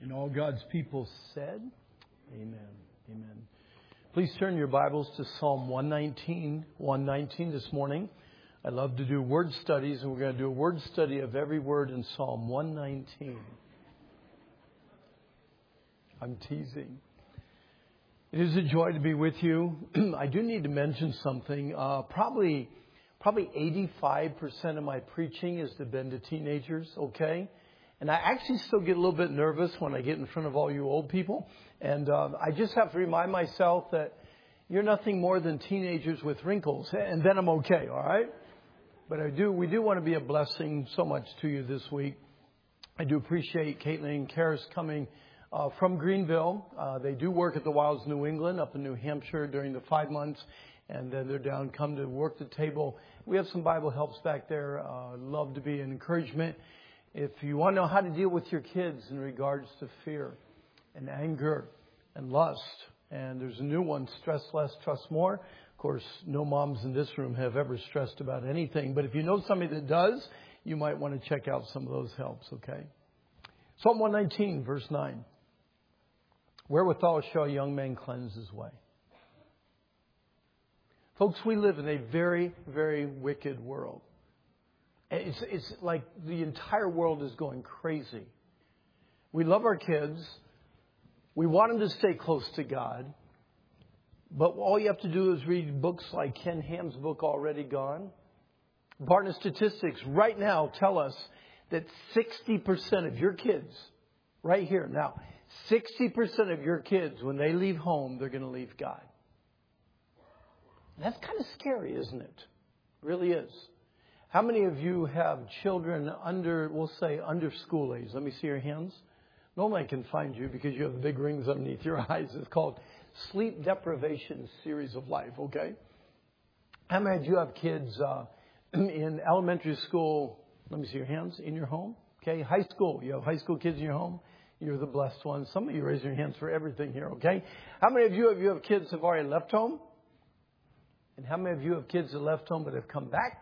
And all God's people said, Amen. Amen. Please turn your Bibles to Psalm 119 this morning. I love to do word studies, and we're going to do a word study of every word in Psalm 119. I'm teasing. It is a joy to be with you. I do need to mention something. Probably 85% of my preaching has been to teenagers, okay? And I actually still get a little bit nervous when I get in front of all you old people. And I just have to remind myself that you're nothing more than teenagers with wrinkles. And then I'm okay, all right? But we do want to be a blessing so much to you this week. I do appreciate Caitlin and Karis coming from Greenville. They do work at the Wilds New England up in New Hampshire during the 5 months. And then they're down, come to work the table. We have some Bible helps back there. Love to be an encouragement. If you want to know how to deal with your kids in regards to fear and anger and lust, and there's a new one, stress less, trust more. Of course, no moms in this room have ever stressed about anything. But if you know somebody that does, you might want to check out some of those helps, okay? Psalm 119, verse 9. Wherewithal shall a young man cleanse his way? Folks, we live in a very, very wicked world. It's like the entire world is going crazy. We love our kids. We want them to stay close to God. But all you have to do is read books like Ken Ham's book, Already Gone. Barna statistics right now tell us that 60% of your kids, right here now, 60% of your kids, when they leave home, they're going to leave God. That's kind of scary, isn't it? It really is. How many of you have children under school age? Let me see your hands. Normally I can find you because you have the big rings underneath your eyes. It's called sleep deprivation series of life, okay? How many of you have kids in elementary school? Let me see your hands. In your home? Okay, high school. You have high school kids in your home? You're the blessed ones. Some of you raise your hands for everything here, okay? How many of you have kids have already left home? And how many of you have kids that left home but have come back?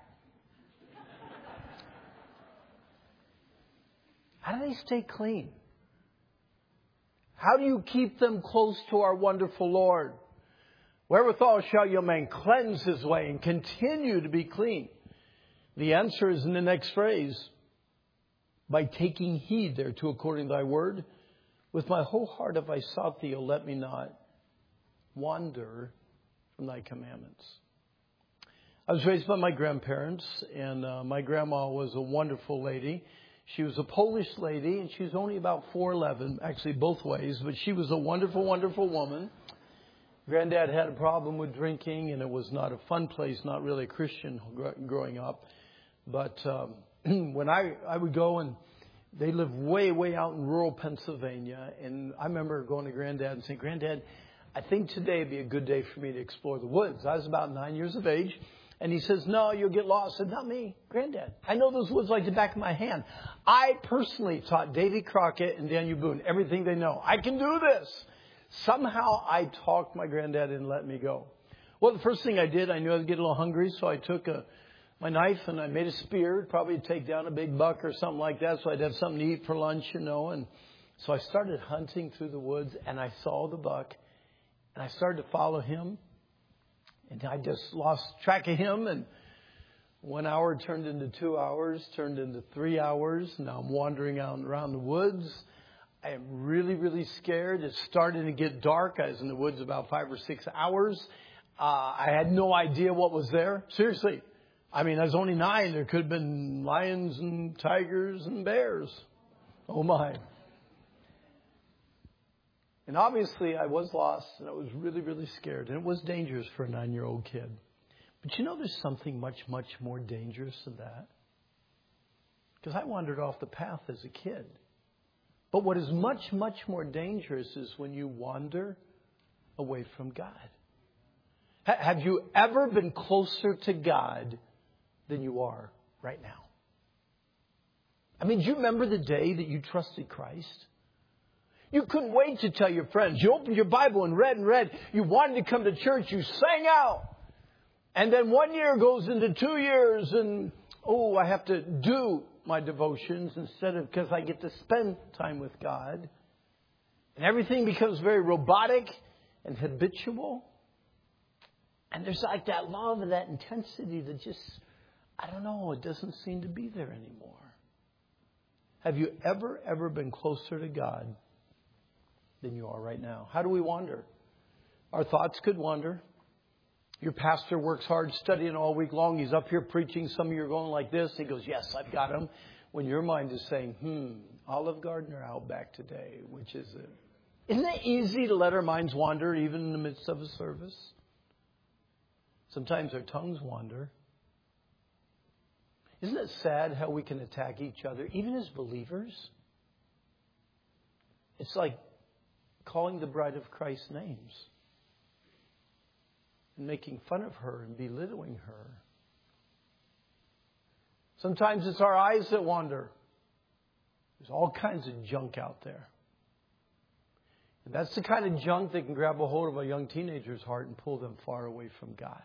How do they stay clean? How do you keep them close to our wonderful Lord? Wherewithal shall your man cleanse his way and continue to be clean? The answer is in the next phrase. By taking heed thereto according to thy word. With my whole heart have I sought thee, O let me not wander from thy commandments. I was raised by my grandparents, and my grandma was a wonderful lady. She was a Polish lady, and she was only about 4'11", actually both ways, but she was a wonderful, wonderful woman. Granddad had a problem with drinking, and it was not a fun place, not really a Christian growing up. But when I would go, and they lived way, way out in rural Pennsylvania, and I remember going to Granddad and saying, Granddad, I think today would be a good day for me to explore the woods. I was about 9 years of age. And he says, no, you'll get lost. I said, not me, Granddad. I know those woods like the back of my hand. I personally taught Davy Crockett and Daniel Boone everything they know. I can do this. Somehow I talked my granddad and let me go. Well, the first thing I did, I knew I was getting a little hungry, so I took my knife and I made a spear, probably take down a big buck or something like that, so I'd have something to eat for lunch, And so I started hunting through the woods, and I saw the buck, and I started to follow him. And I just lost track of him, and 1 hour turned into 2 hours, turned into 3 hours. Now I'm wandering out around the woods. I am really, really scared. It's starting to get dark. I was in the woods about 5 or 6 hours. I had no idea what was there. Seriously. I mean, I was only 9. There could have been lions and tigers and bears. Oh, my. And obviously I was lost, and I was really, really scared. And it was dangerous for a 9-year-old kid. But you know, there's something much, much more dangerous than that. Because I wandered off the path as a kid. But what is much, much more dangerous is when you wander away from God. Have you ever been closer to God than you are right now? I mean, do you remember the day that you trusted Christ? You couldn't wait to tell your friends. You opened your Bible and read. You wanted to come to church. You sang out. And then 1 year goes into 2 years, and, I have to do my devotions instead of because I get to spend time with God. And everything becomes very robotic and habitual. And there's like that love and that intensity that just, I don't know, it doesn't seem to be there anymore. Have you ever been closer to God than you are right now? How do we wander? Our thoughts could wander. Your pastor works hard studying all week long. He's up here preaching. Some of you are going like this. He goes, yes, I've got him. When your mind is saying, Olive Garden or Outback today? Which is it? Isn't it easy to let our minds wander even in the midst of a service? Sometimes our tongues wander. Isn't it sad how we can attack each other, even as believers? It's like calling the bride of Christ names and making fun of her and belittling her. Sometimes it's our eyes that wander. There's all kinds of junk out there. And that's the kind of junk that can grab a hold of a young teenager's heart and pull them far away from God.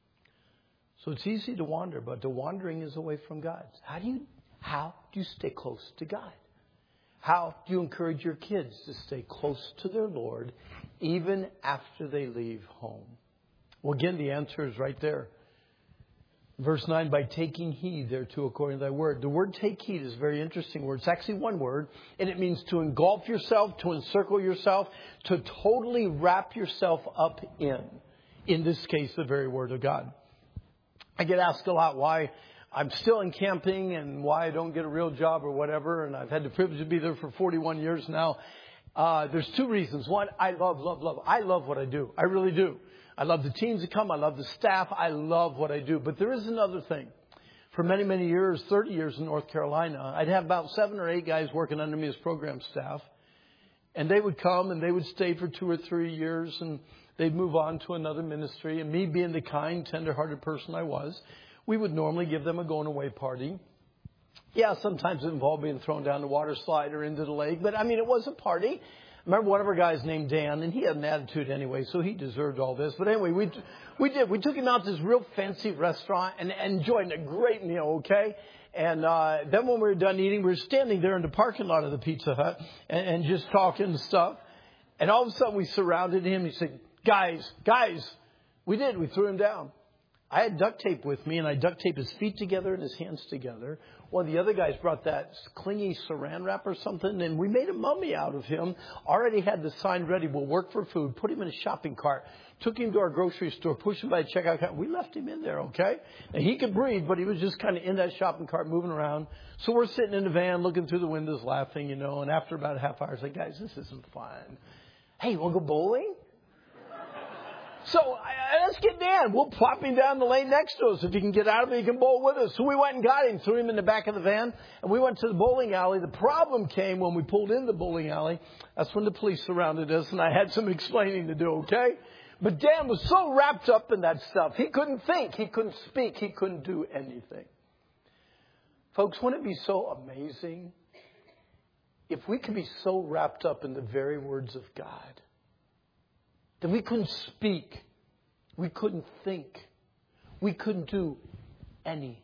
So it's easy to wander, but the wandering is away from God. How do you stay close to God? How do you encourage your kids to stay close to their Lord even after they leave home? Well, again, the answer is right there. Verse 9, by taking heed thereto according to thy word. The word take heed is a very interesting word. It's actually one word, and it means to engulf yourself, to encircle yourself, to totally wrap yourself up in this case, the very word of God. I get asked a lot why I'm still in camping and why I don't get a real job or whatever, and I've had the privilege to be there for 41 years now. There's two reasons. One, I love. I love what I do. I really do. I love the teams that come. I love the staff. I love what I do. But there is another thing. For many, many years, 30 years in North Carolina, I'd have about 7 or 8 guys working under me as program staff. And they would come and they would stay for 2 or 3 years and they'd move on to another ministry. And me being the kind, tender-hearted person I was, we would normally give them a going-away party. Yeah, sometimes it involved being thrown down the water slide or into the lake. But, I mean, it was a party. I remember one of our guys named Dan, and he had an attitude anyway, so he deserved all this. But anyway, we took him out to this real fancy restaurant and enjoyed a great meal, okay? And then when we were done eating, we were standing there in the parking lot of the Pizza Hut and just talking and stuff. And all of a sudden, we surrounded him. He said, guys, we threw him down. I had duct tape with me, and I duct taped his feet together and his hands together. One of the other guys brought that clingy saran wrap or something, and we made a mummy out of him. Already had the sign ready, we'll work for food, put him in a shopping cart, took him to our grocery store, pushed him by a checkout cart. We left him in there, okay? And he could breathe, but he was just kind of in that shopping cart moving around. So we're sitting in the van looking through the windows laughing, you know, and after about a half hour, I was like, guys, this isn't fun. Hey, you want to go bowling? So let's get Dan. We'll plop him down the lane next to us. If he can get out of it, he can bowl with us. So we went and got him, threw him in the back of the van, and we went to the bowling alley. The problem came when we pulled in the bowling alley. That's when the police surrounded us, and I had some explaining to do, okay? But Dan was so wrapped up in that stuff. He couldn't think. He couldn't speak. He couldn't do anything. Folks, wouldn't it be so amazing if we could be so wrapped up in the very words of God that we couldn't speak, we couldn't think, we couldn't do anything?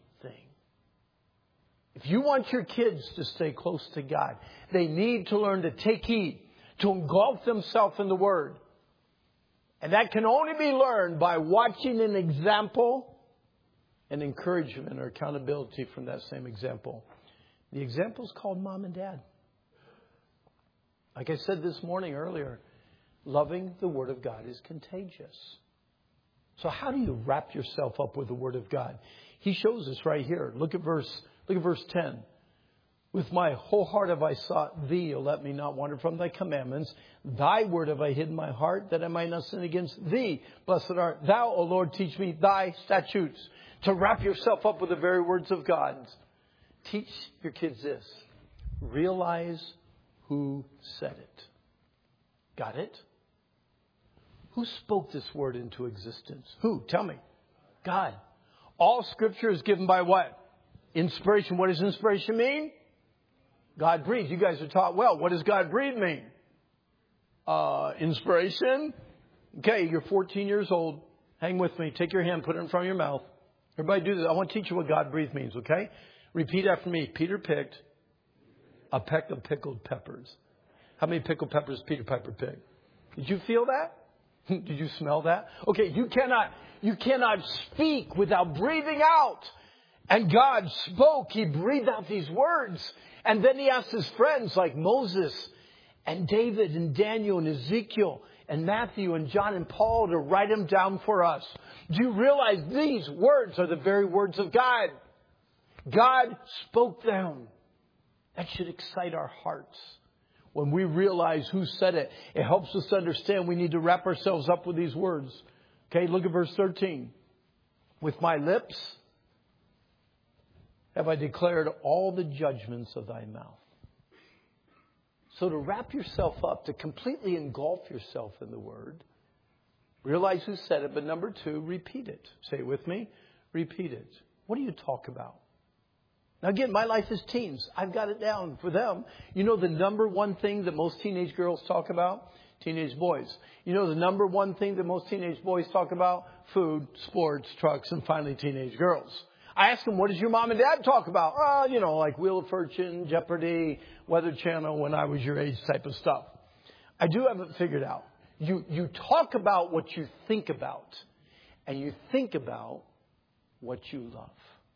If you want your kids to stay close to God, they need to learn to take heed, to engulf themselves in the Word. And that can only be learned by watching an example and encouragement or accountability from that same example. The example is called Mom and Dad. Like I said this morning earlier, loving the Word of God is contagious. So how do you wrap yourself up with the Word of God? He shows us right here. Look at verse 10. With my whole heart have I sought thee, O let me not wander from thy commandments. Thy word have I hid in my heart, that I might not sin against thee. Blessed art thou, O Lord, teach me thy statutes. To wrap yourself up with the very words of God. Teach your kids this. Realize who said it. Got it? Who spoke this word into existence? Who? Tell me. God. All Scripture is given by what? Inspiration. What does inspiration mean? God breathed. You guys are taught well. What does God breathe mean? Inspiration. Okay, you're 14 years old. Hang with me. Take your hand, put it in front of your mouth. Everybody do this. I want to teach you what God breathed means, okay? Repeat after me. Peter picked a peck of pickled peppers. How many pickled peppers Peter Piper picked? Did you feel that? Did you smell that? Okay, you cannot speak without breathing out. And God spoke. He breathed out these words. And then he asked his friends like Moses and David and Daniel and Ezekiel and Matthew and John and Paul to write them down for us. Do you realize these words are the very words of God? God spoke them. That should excite our hearts. When we realize who said it, it helps us understand we need to wrap ourselves up with these words. Okay, look at verse 13. With my lips have I declared all the judgments of thy mouth. So to wrap yourself up, to completely engulf yourself in the word, realize who said it, but number 2, repeat it. Say it with me. Repeat it. What do you talk about? Now again, my life is teens. I've got it down for them. You know the number one thing that most teenage girls talk about? Teenage boys. You know the number one thing that most teenage boys talk about? Food, sports, trucks, and finally teenage girls. I ask them, what does your mom and dad talk about? Like Wheel of Fortune, Jeopardy, Weather Channel, when I was your age type of stuff. I do have it figured out. You talk about what you think about, and you think about what you love.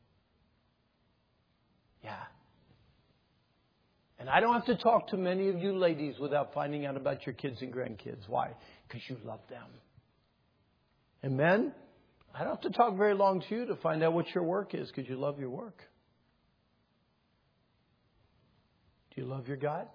Yeah. And I don't have to talk to many of you ladies without finding out about your kids and grandkids. Why? Because you love them. And men, I don't have to talk very long to you to find out what your work is because you love your work. Do you love your God?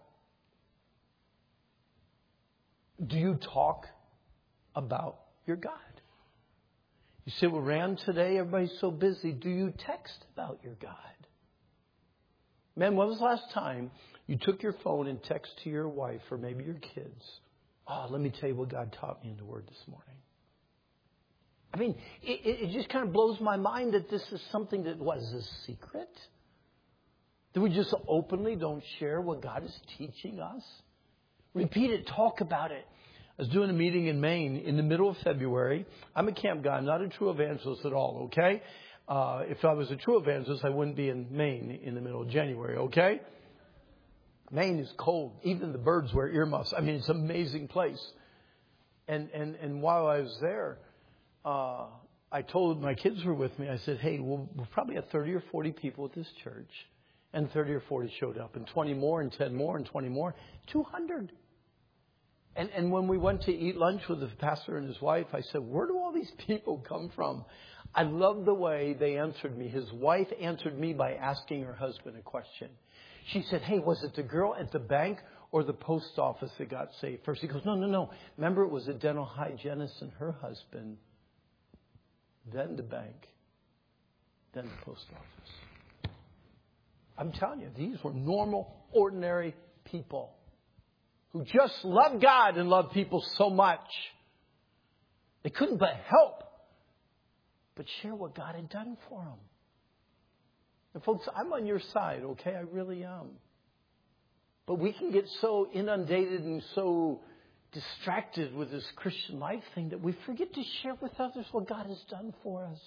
Do you talk about your God? You say, well, Rand, today everybody's so busy. Do you text about your God? Man, when was the last time you took your phone and texted to your wife or maybe your kids? Let me tell you what God taught me in the Word this morning. I mean, it just kind of blows my mind that this is something that was a secret. That we just openly don't share what God is teaching us. Repeat it. Talk about it. I was doing a meeting in Maine in the middle of February. I'm a camp guy. I'm not a true evangelist at all, okay? If I was a true evangelist, I wouldn't be in Maine in the middle of January, okay? Maine is cold. Even the birds wear earmuffs. I mean, it's an amazing place. And while I was there, I told my kids were with me. I said, hey, we'll probably have 30 or 40 people at this church. And 30 or 40 showed up. And 20 more, and 10 more, and 20 more. 200. And when we went to eat lunch with the pastor and his wife, I said, where do all these people come from? I love the way they answered me. His wife answered me by asking her husband a question. She said, hey, was it the girl at the bank or the post office that got saved first? He goes, no. Remember, it was a dental hygienist and her husband, then the bank, then the post office. I'm telling you, these were normal, ordinary people who just loved God and loved people so much. They couldn't but help but share what God had done for them. And folks, I'm on your side, okay? I really am. But we can get so inundated and so distracted with this Christian life thing that we forget to share with others what God has done for us.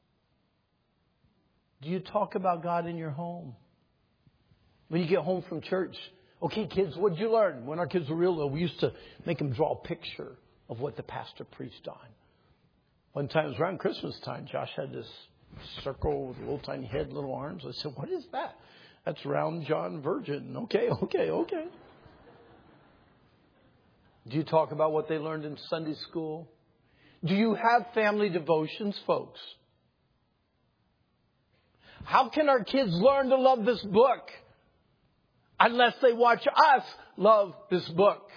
Do you talk about God in your home? When you get home from church, okay, kids, what did you learn? When our kids were real little, we used to make them draw a picture of what the pastor preached on. One time, it was around Christmas time, Josh had this circle with a little tiny head, little arms. I said, what is that? That's round John Virgin. Okay. Do you talk about what they learned in Sunday school? Do you have family devotions, folks? How can our kids learn to love this book unless they watch us love this book?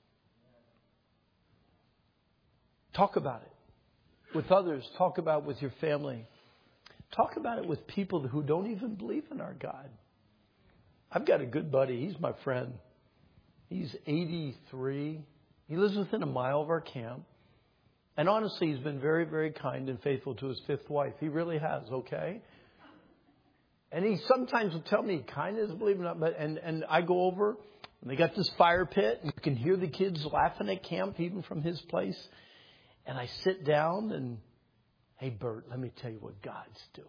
Talk about it with others. Talk about it with your family. Talk about it with people who don't even believe in our God. I've got a good buddy. He's my friend. He's 83. He lives within a mile of our camp. And honestly, he's been very, very kind and faithful to his fifth wife. He really has, okay? And he sometimes will tell me he kind of doesn't believe in it. And I go over, and they got this fire pit, and you can hear the kids laughing at camp, even from his place. And I sit down and, hey, Bert, let me tell you what God's doing.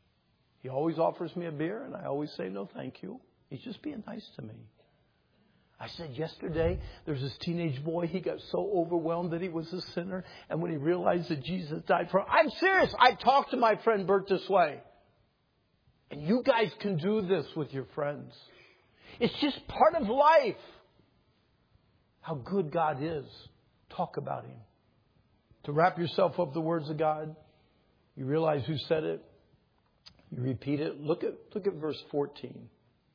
He always offers me a beer, and I always say no thank you. He's just being nice to me. I said yesterday, there's this teenage boy, he got so overwhelmed that he was a sinner. And when he realized that Jesus died for him, I'm serious. I talked to my friend Bert this way. And you guys can do this with your friends. It's just part of life. How good God is. Talk about Him. To wrap yourself up the words of God, you realize who said it. You repeat it. Look at verse 14.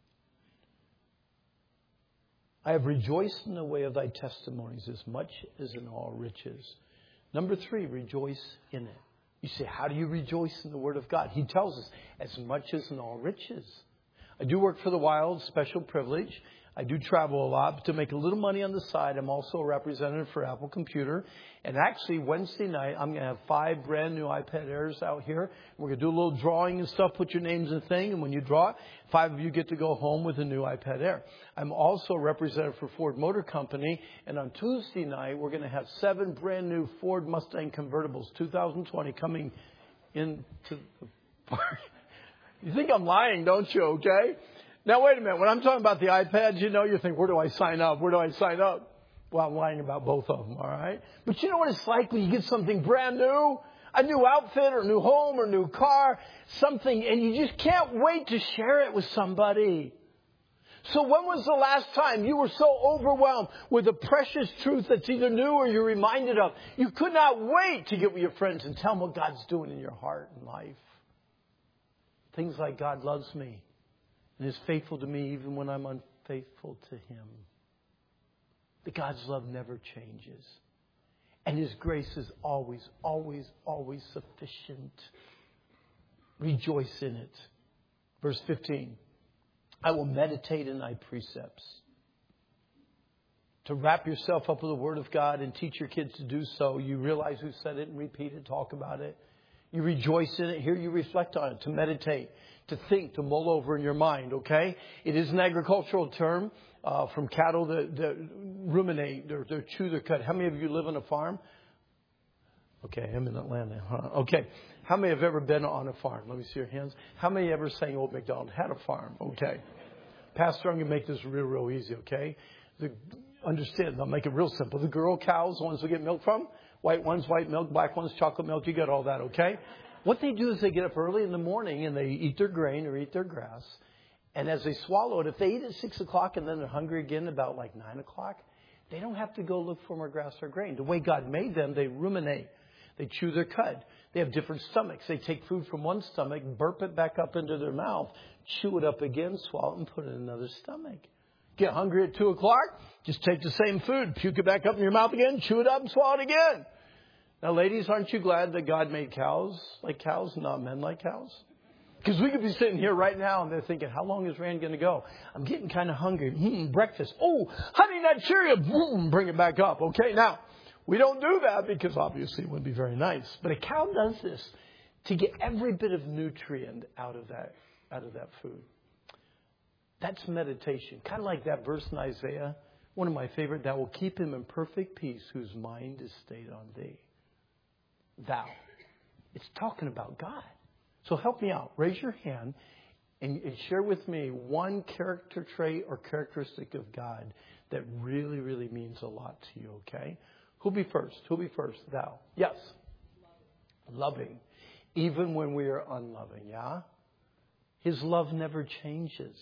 I have rejoiced in the way of thy testimonies as much as in all riches. Number 3, rejoice in it. You say, how do you rejoice in the Word of God? He tells us, as much as in all riches. I do work for the Wild, special privilege. I do travel a lot, but to make a little money on the side, I'm also a representative for Apple Computer. And actually, Wednesday night, I'm going to have 5 brand new iPad Airs out here. We're going to do a little drawing and stuff, put your names in the thing, and when you draw it, 5 of you get to go home with a new iPad Air. I'm also a representative for Ford Motor Company, and on Tuesday night, we're going to have 7 brand new Ford Mustang convertibles, 2020, coming into the party. You think I'm lying, don't you, okay? Now, wait a minute. When I'm talking about the iPads, you think, where do I sign up? Where do I sign up? Well, I'm lying about both of them, all right? But you know what it's like when you get something brand new? A new outfit or a new home or a new car, something, and you just can't wait to share it with somebody. So when was the last time you were so overwhelmed with the precious truth that's either new or you're reminded of? You could not wait to get with your friends and tell them what God's doing in your heart and life. Things like God loves me and is faithful to me even when I'm unfaithful to Him. That God's love never changes. And His grace is always, always, always sufficient. Rejoice in it. Verse 15. I will meditate in thy precepts. To wrap yourself up with the Word of God and teach your kids to do so, you realize who said it and repeat it, talk about it. You rejoice in it. Here you reflect on it, to meditate, to think, to mull over in your mind, okay? It is an agricultural term from cattle that ruminate or chew their cud. How many of you live on a farm? Okay, I'm in Atlanta. Huh? Okay. How many have ever been on a farm? Let me see your hands. How many ever sang Old MacDonald had a farm? Okay. Pastor, I'm going to make this real easy, okay? Understand, I'll make it real simple. The girl cows, the ones we get milk from, white ones, white milk, black ones, chocolate milk. You got all that, okay? What they do is they get up early in the morning and they eat their grain or eat their grass. And as they swallow it, if they eat at 6 o'clock and then they're hungry again about like 9 o'clock, they don't have to go look for more grass or grain. The way God made them, they ruminate. They chew their cud. They have different stomachs. They take food from one stomach, burp it back up into their mouth, chew it up again, swallow it, and put it in another stomach. Get hungry at 2 o'clock, just take the same food, puke it back up in your mouth again, chew it up, and swallow it again. Now, ladies, aren't you glad that God made cows like cows, not men like cows? Because we could be sitting here right now and they're thinking, how long is Rand going to go? I'm getting kind of hungry. Breakfast. Oh, Honey Nut Cheerio. Bring it back up. Okay, now, we don't do that because obviously it wouldn't be very nice. But a cow does this to get every bit of nutrient out of that food. That's meditation. Kind of like that verse in Isaiah, one of my favorite, that will keep him in perfect peace whose mind is stayed on thee. Thou. It's talking about God. So help me out. Raise your hand and share with me one character trait or characteristic of God that really means a lot to you, okay? Who'll be first? Thou. Yes. Loving. Even when we are unloving, yeah? His love never changes.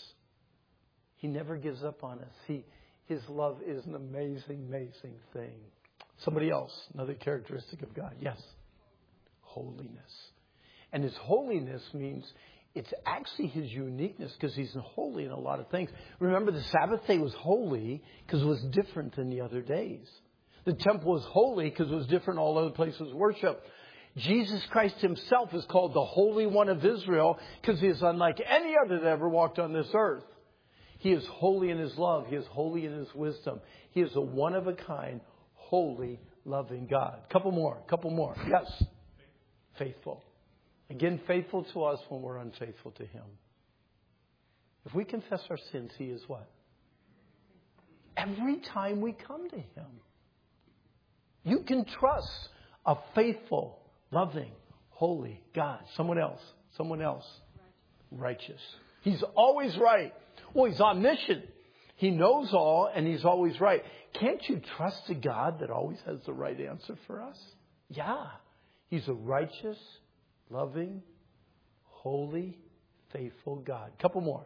He never gives up on us. His love is an amazing thing. Somebody else, another characteristic of God. Yes. Holiness. And His holiness means it's actually His uniqueness because He's holy in a lot of things. Remember, the Sabbath day was holy because it was different than the other days. The temple was holy because it was different than all other places of worship. Jesus Christ Himself is called the Holy One of Israel because He is unlike any other that ever walked on this earth. He is holy in His love. He is holy in His wisdom. He is a one-of-a-kind, holy, loving God. Couple more. Yes. Faithful. Again, faithful to us when we're unfaithful to Him. If we confess our sins, He is what? Every time we come to Him. You can trust a faithful, loving, holy God. Someone else. Righteous. He's always right. Well, He's omniscient. He knows all, and He's always right. Can't you trust a God that always has the right answer for us? Yeah. He's a righteous, loving, holy, faithful God. Couple more.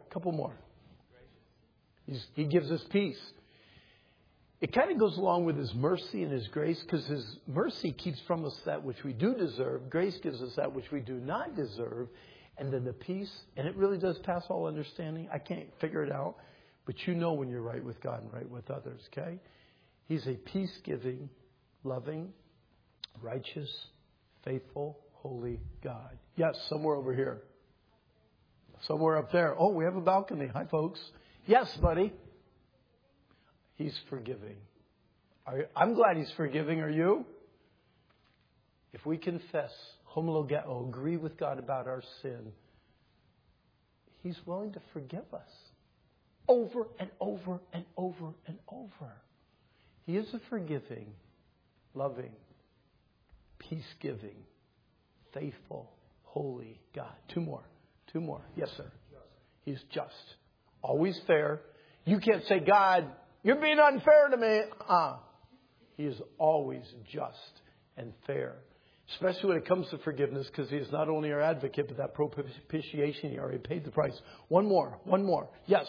He gives us peace. It kind of goes along with His mercy and His grace, because His mercy keeps from us that which we do deserve. Grace gives us that which we do not deserve. And then the peace, and it really does pass all understanding. I can't figure it out, but you know when you're right with God and right with others, okay? He's a peace-giving, loving, righteous, faithful, holy God. Yes, somewhere over here. Somewhere up there. Oh, we have a balcony. Hi, folks. Yes, buddy. He's forgiving. I'm glad He's forgiving. Are you? If we confess, homologeo, agree with God about our sin, He's willing to forgive us over and over and over and over. He is a forgiving, loving, peace-giving, faithful, holy God. Two more. Yes, sir. He's just. Always fair. You can't say, God, you're being unfair to me. He is always just and fair. Especially when it comes to forgiveness, because He is not only our advocate, but that propitiation, He already paid the price. One more. Yes.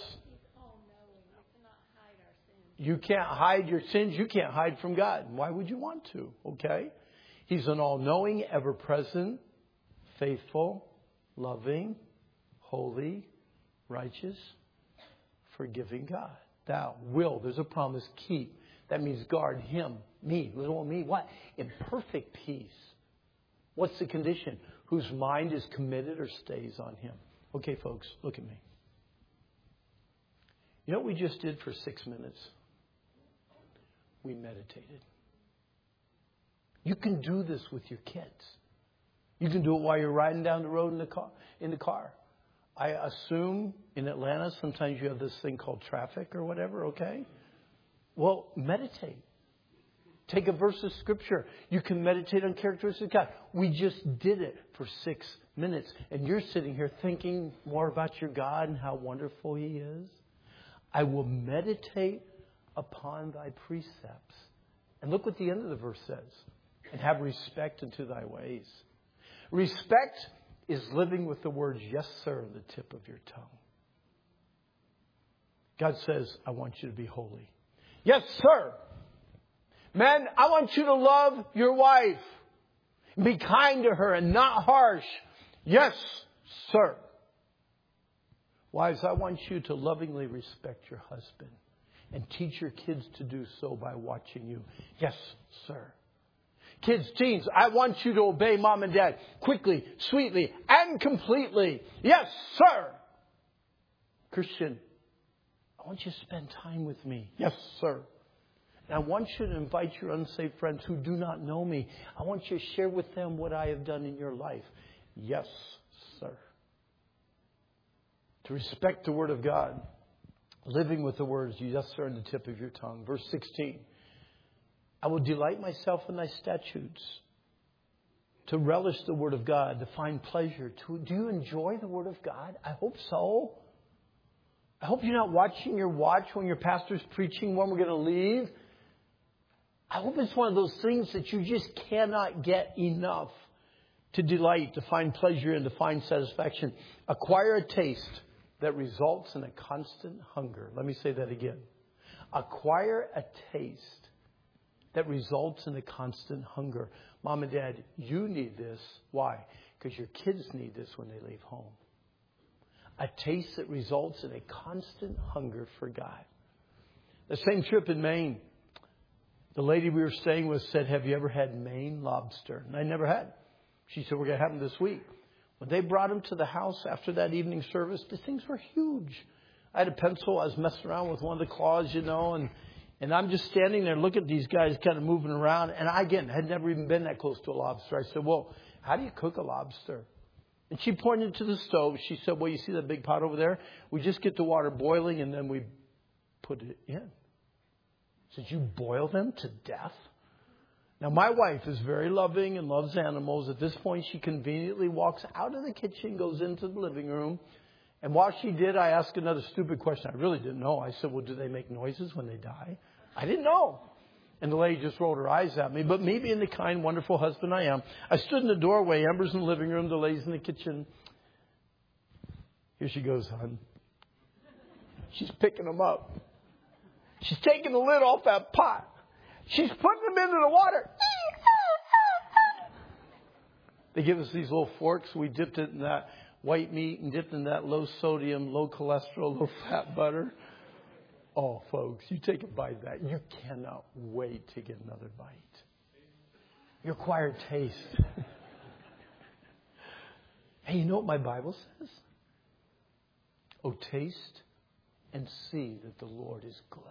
You can't hide your sins. You can't hide from God. Why would you want to? Okay? He's an all-knowing, ever-present, faithful, loving, holy, righteous, forgiving God. Thou will, there's a promise, keep. That means guard Him, me, little old me. What? In perfect peace. What's the condition? Whose mind is committed or stays on Him. Okay, folks, look at me. You know what we just did for 6 minutes? We meditated. You can do this with your kids. You can do it while you're riding down the road in the car. I assume in Atlanta sometimes you have this thing called traffic or whatever, okay? Well, meditate. Take a verse of Scripture. You can meditate on characteristics of God. We just did it for 6 minutes. And you're sitting here thinking more about your God and how wonderful He is. I will meditate upon Thy precepts. And look what the end of the verse says. And have respect unto Thy ways. Respect is living with the words, yes, sir, on the tip of your tongue. God says, I want you to be holy. Yes, sir. Men, I want you to love your wife. Be kind to her and not harsh. Yes, sir. Wives, I want you to lovingly respect your husband and teach your kids to do so by watching you. Yes, sir. Kids, teens, I want you to obey mom and dad quickly, sweetly, and completely. Yes, sir. Christian, I want you to spend time with me. Yes, sir. And I want you to invite your unsaved friends who do not know me. I want you to share with them what I have done in your life. Yes, sir. To respect the Word of God. Living with the words, yes, sir, on the tip of your tongue. Verse 16. I will delight myself in Thy statutes. To relish the Word of God. To find pleasure. Do you enjoy the Word of God? I hope so. I hope you're not watching your watch when your pastor's preaching when we're going to leave. I hope it's one of those things that you just cannot get enough to delight, to find pleasure, and to find satisfaction. Acquire a taste that results in a constant hunger. Let me say that again. Acquire a taste that results in a constant hunger. Mom and Dad, you need this. Why? Because your kids need this when they leave home. A taste that results in a constant hunger for God. The same trip in Maine, the lady we were staying with said, have you ever had Maine lobster? And I never had. She said, we're going to have them this week. When they brought them to the house after that evening service, the things were huge. I had a pencil. I was messing around with one of the claws, and I'm just standing there looking at these guys kind of moving around. And I, again, had never even been that close to a lobster. I said, well, how do you cook a lobster? And she pointed to the stove. She said, well, you see that big pot over there? We just get the water boiling and then we put it in. I said, you boil them to death? Now, my wife is very loving and loves animals. At this point, she conveniently walks out of the kitchen, goes into the living room, And while she did, I asked another stupid question. I really didn't know. I said, well, do they make noises when they die? I didn't know. And the lady just rolled her eyes at me. But me being the kind, wonderful husband I am, I stood in the doorway. Ember's in the living room. The lady's in the kitchen. Here she goes, hon. She's picking them up. She's taking the lid off that pot. She's putting them into the water. They give us these little forks. We dipped it in that white meat and dipped in that low sodium, low cholesterol, low fat butter. Oh, folks, you take a bite of that. You cannot wait to get another bite. You acquire taste. Hey, you know what my Bible says? Oh, taste and see that the Lord is good.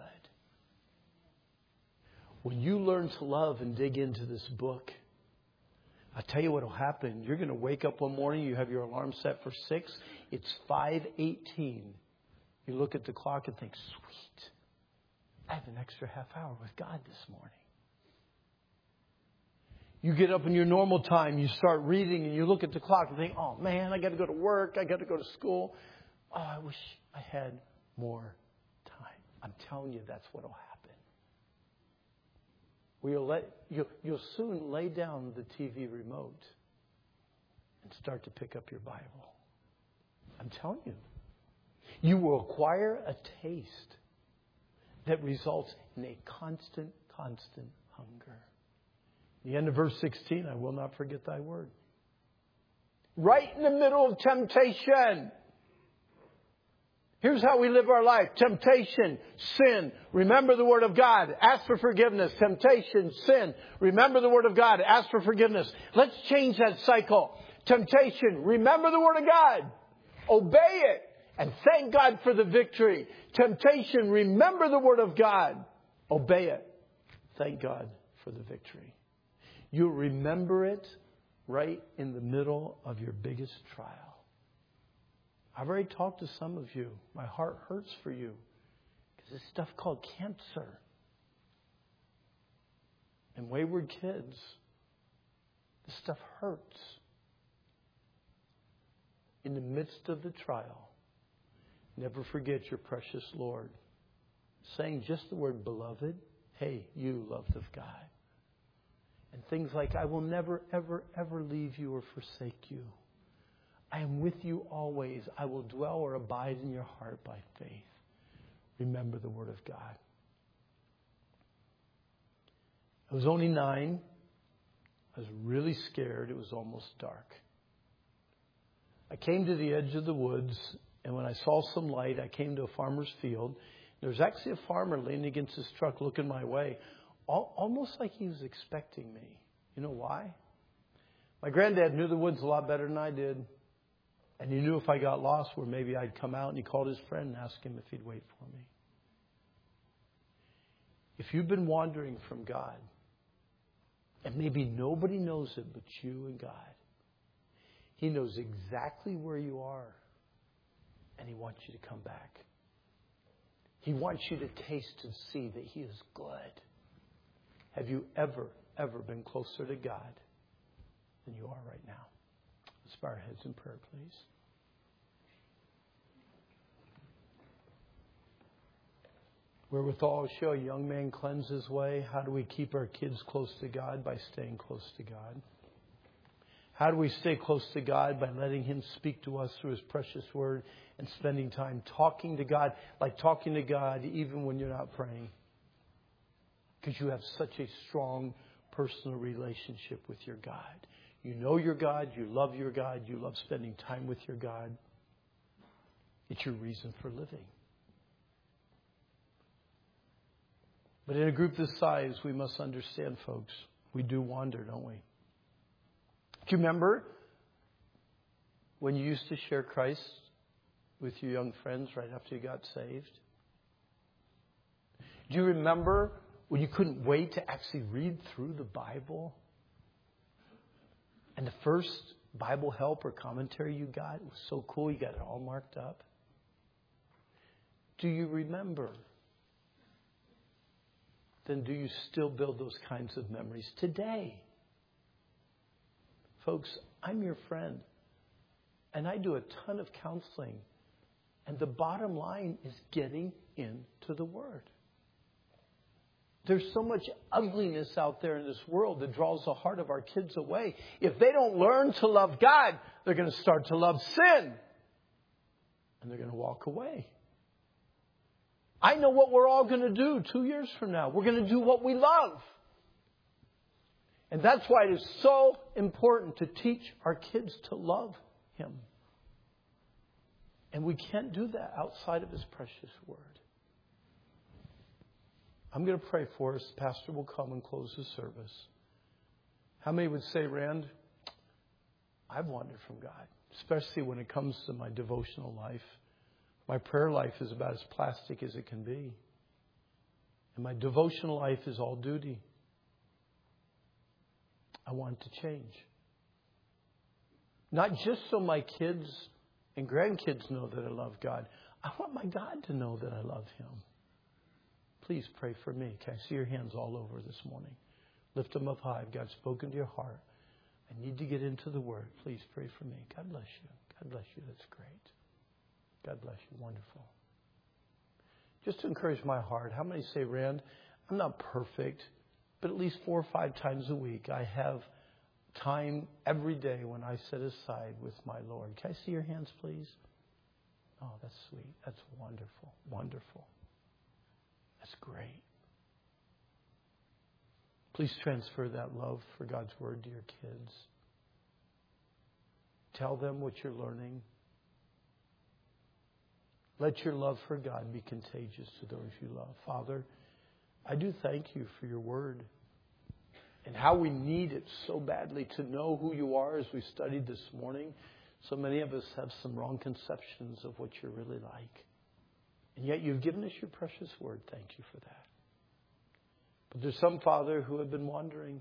When you learn to love and dig into this book, I'll tell you what will happen. You're going to wake up one morning. You have your alarm set for 6. It's 5:18. You look at the clock and think, sweet, I have an extra half hour with God this morning. You get up in your normal time. You start reading and you look at the clock and think, oh, man, I got to go to work. I got to go to school. Oh, I wish I had more time. I'm telling you, that's what will happen. You'll soon lay down the TV remote and start to pick up your Bible. I'm telling you. You will acquire a taste that results in a constant hunger. The end of verse 16, I will not forget thy word. Right in the middle of temptation. Here's how we live our life. Temptation, sin. Remember the Word of God. Ask for forgiveness. Temptation, sin. Remember the Word of God. Ask for forgiveness. Let's change that cycle. Temptation, remember the Word of God. Obey it. And thank God for the victory. Temptation, remember the Word of God. Obey it. Thank God for the victory. You'll remember it right in the middle of your biggest trial. I've already talked to some of you. My heart hurts for you. Because this stuff called cancer. And wayward kids. This stuff hurts. In the midst of the trial, never forget your precious Lord. Saying just the word beloved. Hey, you loved of God. And things like, I will never, ever, ever leave you or forsake you. I am with you always. I will dwell or abide in your heart by faith. Remember the Word of God. I was only 9. I was really scared. It was almost dark. I came to the edge of the woods, and when I saw some light, I came to a farmer's field. There was actually a farmer leaning against his truck looking my way, almost like he was expecting me. You know why? My granddad knew the woods a lot better than I did. And he knew if I got lost where maybe I'd come out, and he called his friend and asked him if he'd wait for me. If you've been wandering from God, and maybe nobody knows it but you and God, He knows exactly where you are, and He wants you to come back. He wants you to taste and see that He is good. Have you ever been closer to God than you are right now? Let's bow our heads in prayer, please. Wherewithal shall a young man cleanse his way? How do we keep our kids close to God? By staying close to God. How do we stay close to God? By letting Him speak to us through His precious Word and spending time talking to God, like talking to God even when you're not praying. Because you have such a strong personal relationship with your God. You know your God, you love your God, you love spending time with your God. It's your reason for living. But in a group this size, we must understand, folks, we do wander, don't we? Do you remember when you used to share Christ with your young friends right after you got saved? Do you remember when you couldn't wait to actually read through the Bible? And the first Bible help or commentary you got, it was so cool, you got it all marked up. Do you remember? Then do you still build those kinds of memories today? Folks, I'm your friend. And I do a ton of counseling And the bottom line is getting into the Word. There's so much ugliness out there in this world that draws the heart of our kids away. If they don't learn to love God, they're going to start to love sin. And they're going to walk away. I know what we're all going to do 2 years from now. We're going to do what we love. And that's why it is so important to teach our kids to love Him. And we can't do that outside of His precious Word. I'm going to pray for us. The pastor will come and close the service. How many would say, Rand, I've wandered from God, especially when it comes to my devotional life. My prayer life is about as plastic as it can be. And my devotional life is all duty. I want to change. Not just so my kids and grandkids know that I love God. I want my God to know that I love Him. Please pray for me. Can I see your hands all over this morning? Lift them up high. If God's spoken to your heart, I need to get into the Word. Please pray for me. God bless you. God bless you. That's great. God bless you. Wonderful. Just to encourage my heart, how many say, Rand, I'm not perfect, but at least 4 or 5 times a week I have time every day when I set aside with my Lord. Can I see your hands, please? Oh, that's sweet. That's wonderful. Wonderful. That's great. Please transfer that love for God's Word to your kids. Tell them what you're learning. Let your love for God be contagious to those you love. Father, I do thank you for your Word and how we need it so badly to know who you are as we studied this morning. So many of us have some wrong conceptions of what you're really like. And yet you've given us your precious Word. Thank you for that. But there's some, Father, who have been wandering.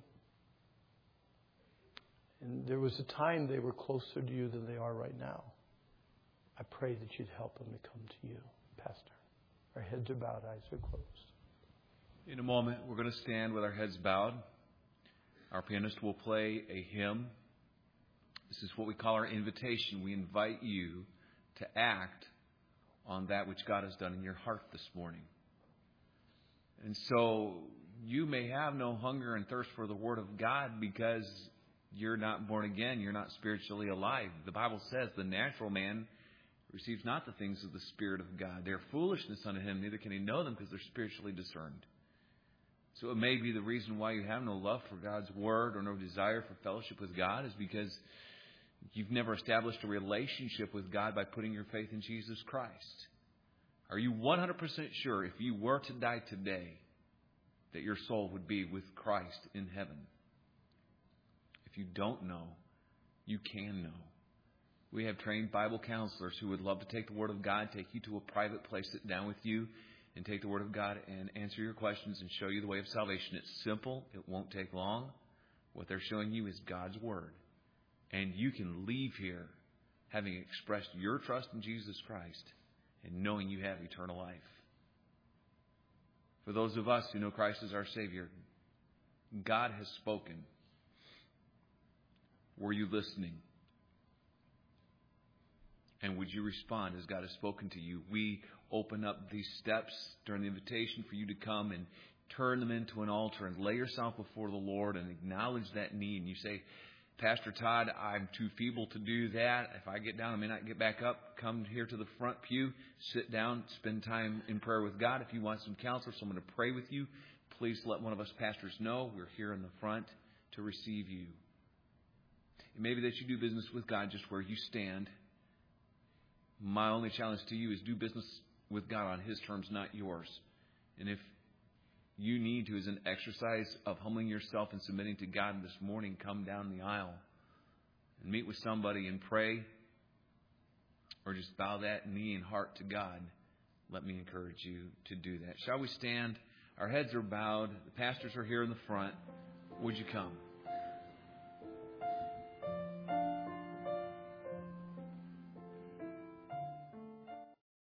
And there was a time they were closer to you than they are right now. I pray that you'd help them to come to you, Pastor. Our heads are bowed, eyes are closed. In a moment, we're going to stand with our heads bowed. Our pianist will play a hymn. This is what we call our invitation. We invite you to act on that which God has done in your heart this morning. And so you may have no hunger and thirst for the Word of God because you're not born again. You're not spiritually alive. The Bible says the natural man receives not the things of the Spirit of God. They're foolishness unto him, neither can he know them because they're spiritually discerned. So it may be the reason why you have no love for God's Word or no desire for fellowship with God is because you've never established a relationship with God by putting your faith in Jesus Christ. Are you 100% sure if you were to die today that your soul would be with Christ in heaven? If you don't know, you can know. We have trained Bible counselors who would love to take the Word of God, take you to a private place, sit down with you, and take the Word of God and answer your questions and show you the way of salvation. It's simple. It won't take long. What they're showing you is God's Word. And you can leave here having expressed your trust in Jesus Christ and knowing you have eternal life. For those of us who know Christ as our Savior, God has spoken. Were you listening? And would you respond as God has spoken to you? We open up these steps during the invitation for you to come and turn them into an altar and lay yourself before the Lord and acknowledge that need. And you say, Pastor Todd, I'm too feeble to do that. If I get down, I may not get back up. Come here to the front pew, sit down, spend time in prayer with God. If you want some counsel, someone to pray with you, please let one of us pastors know. We're here in the front to receive you. It may be that you do business with God just where you stand. My only challenge to you is do business with God on His terms, not yours. And if you need to, as an exercise of humbling yourself and submitting to God this morning, come down the aisle and meet with somebody and pray, or just bow that knee and heart to God. Let me encourage you to do that. Shall we stand? Our heads are bowed. The pastors are here in the front. Would you come?